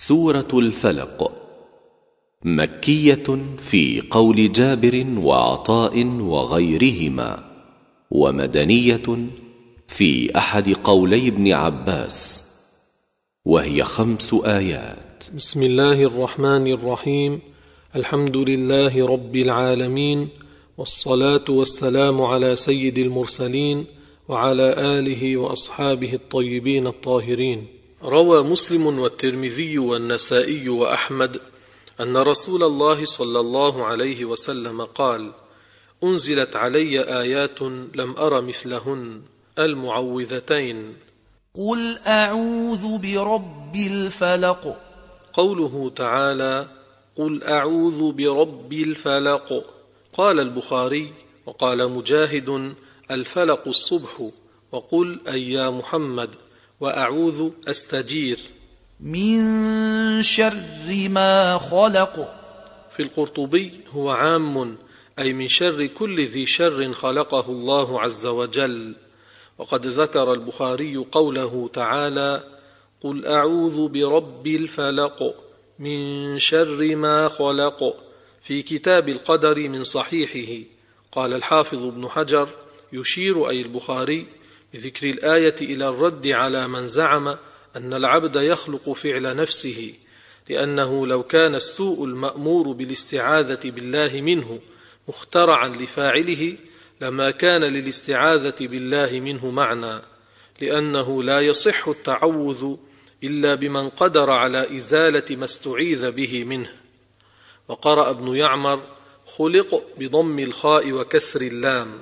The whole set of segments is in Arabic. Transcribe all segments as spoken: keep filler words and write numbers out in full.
سورة الفلق مكية في قول جابر وعطاء وغيرهما، ومدنية في أحد قولي ابن عباس، وهي خمس آيات. بسم الله الرحمن الرحيم. الحمد لله رب العالمين، والصلاة والسلام على سيد المرسلين وعلى آله وأصحابه الطيبين الطاهرين. روى مسلم والترمذي والنسائي وأحمد أن رسول الله صلى الله عليه وسلم قال: أنزلت علي آيات لم أر مثلهن، المعوذتين. قل أعوذ برب الفلق. قوله تعالى: قل أعوذ برب الفلق. قال البخاري وقال مجاهد: الفلق الصبح، وقل أي يا محمد، وأعوذ أستجير من شر ما خلق. في القرطبي هو عام، أي من شر كل ذي شر خلقه الله عز وجل. وقد ذكر البخاري قوله تعالى: قل أعوذ برب الفلق من شر ما خلق في كتاب القدر من صحيحه. قال الحافظ ابن حجر: يشير أي البخاري بذكر الآية إلى الرد على من زعم أن العبد يخلق فعل نفسه، لأنه لو كان السوء المأمور بالاستعاذة بالله منه مخترعا لفاعله لما كان للاستعاذة بالله منه معنى، لأنه لا يصح التعوذ إلا بمن قدر على إزالة ما استعيذ به منه. وقرأ ابن يعمر: خلق بضم الخاء وكسر اللام.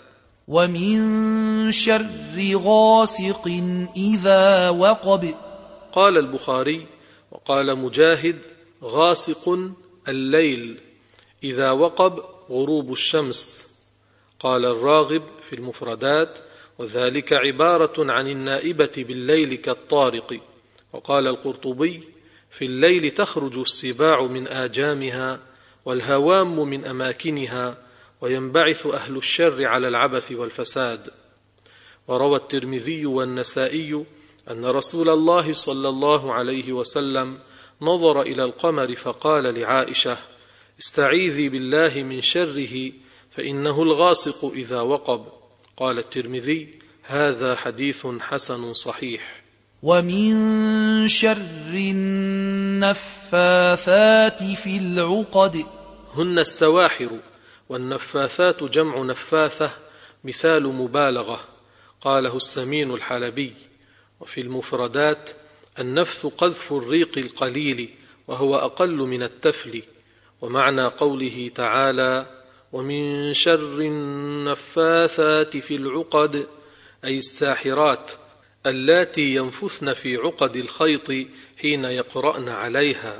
ومن شر غاسق إذا وقب. قال البخاري وقال مجاهد: غاسق الليل، إذا وقب غروب الشمس. قال الراغب في المفردات: وذلك عبارة عن النائبة بالليل كالطارق. وقال القرطبي: في الليل تخرج السباع من آجامها والهوام من أماكنها، وينبعث أهل الشر على العبث والفساد. وروى الترمذي والنسائي أن رسول الله صلى الله عليه وسلم نظر إلى القمر فقال لعائشة: استعيذي بالله من شره فإنه الغاسق إذا وقب. قال الترمذي: هذا حديث حسن صحيح. ومن شر النفاثات في العقد. هن السواحر، والنفاثات جمع نفاثة، مثال مبالغة. قاله السمين الحلبي. وفي المفردات: النفث قذف الريق القليل، وهو أقل من التفل. ومعنى قوله تعالى: ومن شر النفاثات في العقد، أي الساحرات اللاتي ينفثن في عقد الخيط حين يقرأن عليها.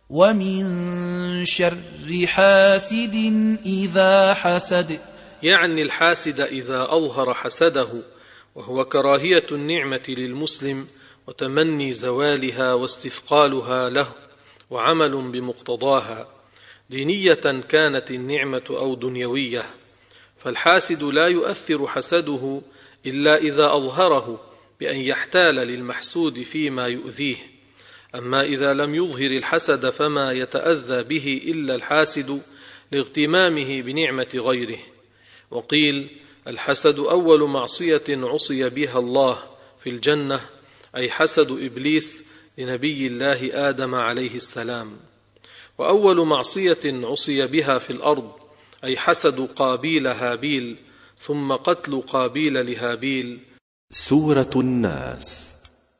ومن شر حاسد إذا حسد، يعني الحاسد إذا أظهر حسده، وهو كراهية النعمة للمسلم وتمني زوالها واستثقالها له وعمل بمقتضاها، دينية كانت النعمة أو دنيوية. فالحاسد لا يؤثر حسده إلا إذا أظهره بأن يحتال للمحسود فيما يؤذيه. أما إذا لم يظهر الحسد فما يتأذى به إلا الحاسد لاغتمامه بنعمة غيره. وقيل: الحسد أول معصية عصي بها الله في الجنة، أي حسد إبليس لنبي الله آدم عليه السلام. وأول معصية عصي بها في الأرض، أي حسد قابيل هابيل، ثم قتل قابيل لهابيل. سورة الناس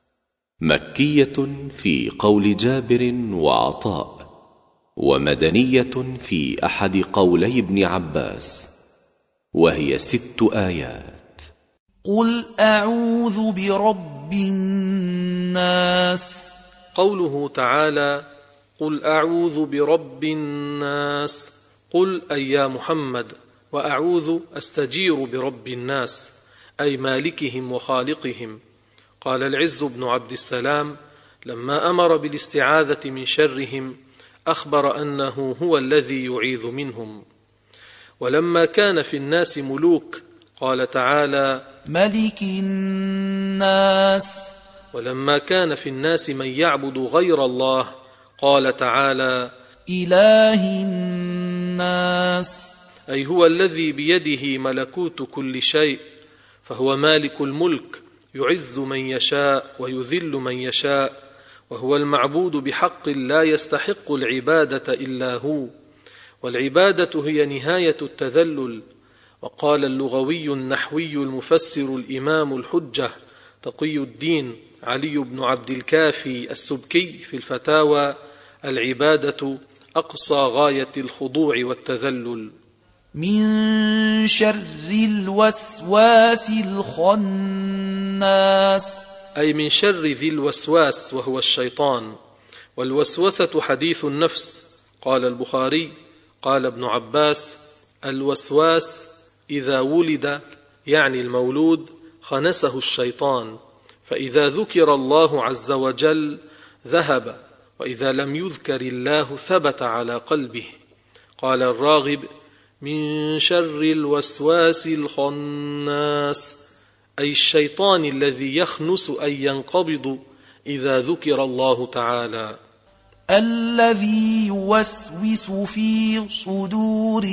مكية في قول جابر وعطاء، ومدنية في أحد قولي ابن عباس، وهي ست آيات. قل أعوذ برب الناس. قوله تعالى: قل أعوذ برب الناس، قل أي يا محمد، وأعوذ أستجير برب الناس، أي مالكهم وخالقهم. قال العز بن عبد السلام: لما أمر بالاستعاذة من شرهم أخبر أنه هو الذي يعيذ منهم. ولما كان في الناس ملوك قال تعالى: ملك الناس. ولما كان في الناس من يعبد غير الله قال تعالى: إله الناس، أي هو الذي بيده ملكوت كل شيء، فهو مالك الملك، يعز من يشاء ويذل من يشاء، وهو المعبود بحق لا يستحق العبادة إلا هو، والعبادة هي نهاية التذلل. وقال اللغوي النحوي المفسر الإمام الحجة تقي الدين علي بن عبد الكافي السبكي في الفتاوى: العبادة أقصى غاية الخضوع والتذلل. من شر الوسواس الخناس، أي من شر ذي الوسواس وهو الشيطان. والوسوسة حديث النفس. قال البخاري: قال ابن عباس: الوسواس إذا ولد، يعني المولود، خنسه الشيطان، فإذا ذكر الله عز وجل ذهب، وإذا لم يذكر الله ثبت على قلبه. قال الراغب: من شر الوسواس الخناس، أي الشيطان الذي يخنس أن ينقبض إذا ذكر الله تعالى. الذي يوسوس في صدور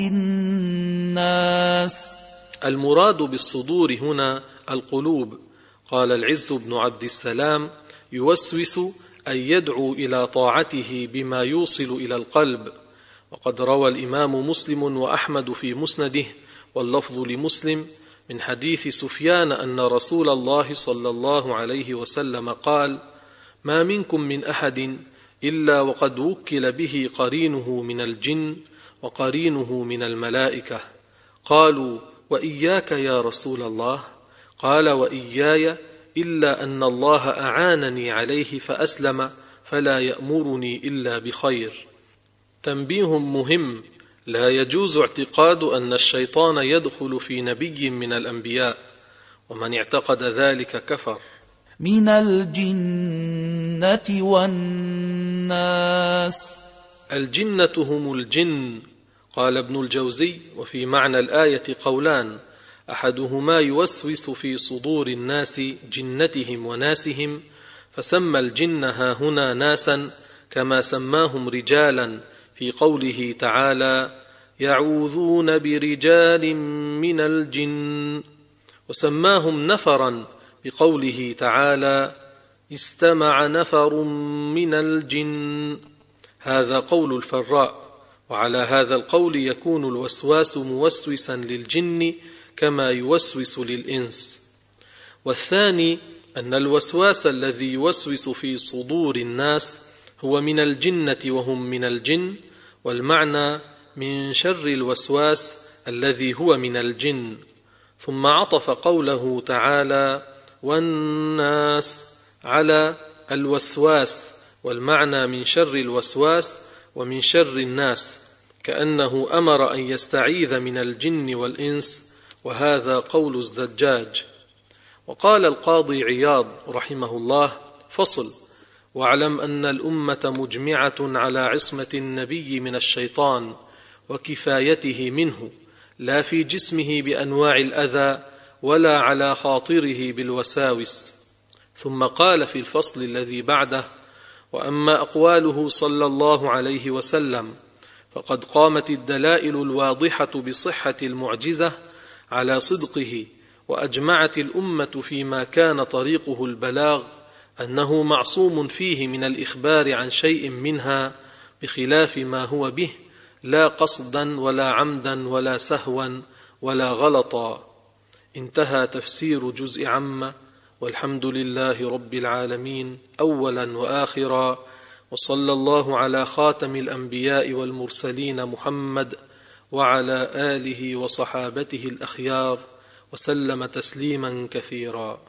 الناس، المراد بالصدور هنا القلوب. قال العز بن عبد السلام: يوسوس أي يدعو إلى طاعته بما يوصل إلى القلب. وقد روى الإمام مسلم وأحمد في مسنده، واللفظ لمسلم، من حديث سفيان أن رسول الله صلى الله عليه وسلم قال: ما منكم من أحد إلا وقد وكل به قرينه من الجن وقرينه من الملائكة. قالوا: وإياك يا رسول الله؟ قال: وإياي، إلا أن الله أعانني عليه فأسلم، فلا يأمرني إلا بخير. تنبيه مهم: لا يجوز اعتقاد أن الشيطان يدخل في نبي من الأنبياء، ومن اعتقد ذلك كفر. من الجنة والناس، الجنة هم الجن. قال ابن الجوزي: وفي معنى الآية قولان: أحدهما يوسوس في صدور الناس جنتهم وناسهم، فسمى الجن هاهنا ناسا كما سماهم رجالا في قوله تعالى: يعوذون برجال من الجن، وسماهم نفرا بقوله تعالى: استمع نفر من الجن. هذا قول الفراء، وعلى هذا القول يكون الوسواس موسوسا للجن كما يوسوس للإنس. والثاني أن الوسواس الذي يوسوس في صدور الناس هو من الجنة وهم من الجن، والمعنى من شر الوسواس الذي هو من الجن. ثم عطف قوله تعالى: والناس على الوسواس، والمعنى من شر الوسواس ومن شر الناس، كأنه أمر أن يستعيذ من الجن والإنس، وهذا قول الزجاج. وقال القاضي عياض رحمه الله: فصل: واعلم أن الأمة مجمعة على عصمة النبي من الشيطان وكفايته منه، لا في جسمه بأنواع الأذى ولا على خاطره بالوساوس. ثم قال في الفصل الذي بعده: وأما أقواله صلى الله عليه وسلم فقد قامت الدلائل الواضحة بصحة المعجزة على صدقه، وأجمعت الأمة فيما كان طريقه البلاغ أنه معصوم فيه من الإخبار عن شيء منها بخلاف ما هو به، لا قصدا ولا عمدا ولا سهوا ولا غلطا. انتهى تفسير جزء عامة، والحمد لله رب العالمين أولا وآخرا، وصلى الله على خاتم الأنبياء والمرسلين محمد وعلى آله وصحابته الأخيار، وسلم تسليما كثيرا.